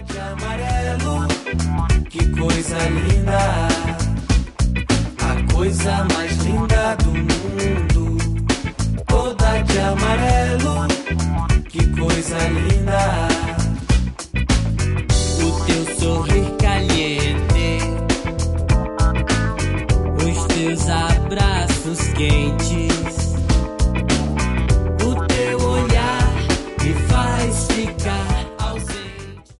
de amarelo, que coisa linda, a coisa mais linda do mundo. Toda de amarelo, que coisa linda. O teu sorrir caliente, os teus abraços quentes,